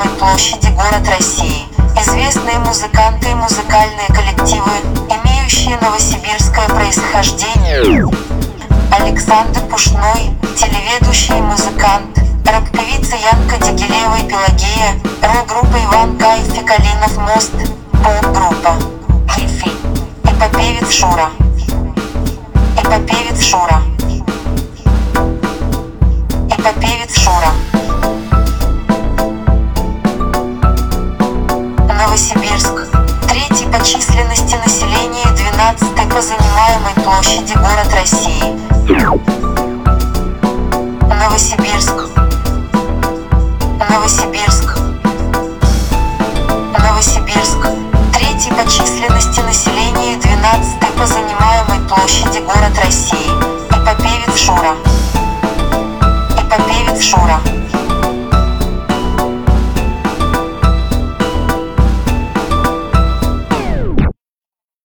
занимаемой площади город России. Известные музыканты и музыкальные коллективы, имеющие новосибирское происхождение. Александр Пушной, телеведущий и музыкант, рэп-певица Янка Дягилева и Пелагея, рок-группа Иван Каев и Калинов Мост, поп-группа Хифи, эпопевец Шура. Эпопевец Шура. Эпопевец Шура. Новосибирск. Третий по численности населения и 12-й по занимаемой площади город России. Новосибирск. Новосибирск. Новосибирск. Третий по численности населения и 12-й по занимаемой площади город России. Эпопевец Шура. Эпопевец Шура.